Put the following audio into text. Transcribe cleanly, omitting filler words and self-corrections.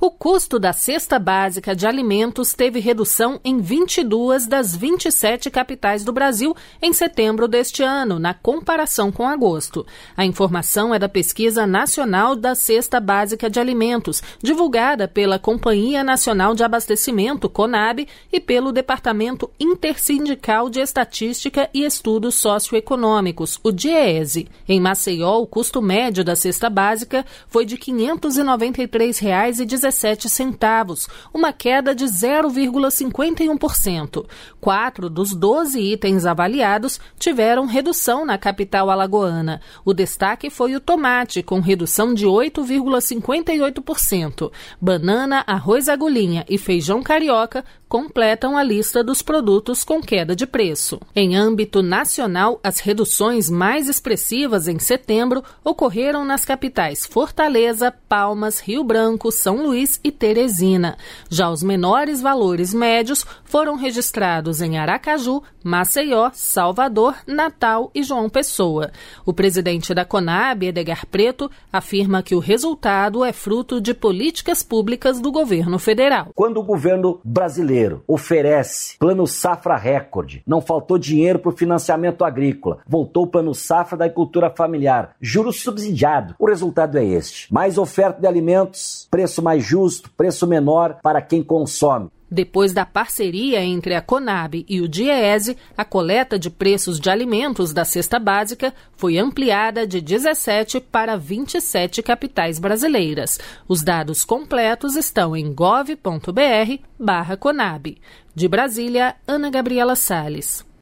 O custo da cesta básica de alimentos teve redução em 22 das 27 capitais do Brasil em setembro deste ano, na comparação com agosto. A informação é da Pesquisa Nacional da Cesta Básica de Alimentos, divulgada pela Companhia Nacional de Abastecimento, CONAB, e pelo Departamento Intersindical de Estatística e Estudos Socioeconômicos, o DIEESE. Em Maceió, o custo médio da cesta básica foi de R$ 593,17, uma queda de 0,51%. 4 dos 12 itens avaliados tiveram redução na capital alagoana. O destaque foi o tomate, com redução de 8,58%. Banana, arroz agulhinha e feijão carioca completam a lista dos produtos com queda de preço. Em âmbito nacional, as reduções mais expressivas em setembro ocorreram nas capitais Fortaleza, Palmas, Rio Branco, São Luís e Teresina. Já os menores valores médios foram registrados em Aracaju, Maceió, Salvador, Natal e João Pessoa. O presidente da CONAB, Edgar Preto, afirma que o resultado é fruto de políticas públicas do governo federal. Quando o governo brasileiro oferece plano safra recorde, não faltou dinheiro para o financiamento agrícola, voltou o plano safra da agricultura familiar, juros subsidiado. O resultado é este: mais oferta de alimentos, preço mais justo, preço menor para quem consome. Depois da parceria entre a CONAB e o DIEESE, a coleta de preços de alimentos da cesta básica foi ampliada de 17 para 27 capitais brasileiras. Os dados completos estão em gov.br/Conab. De Brasília, Ana Gabriela Salles.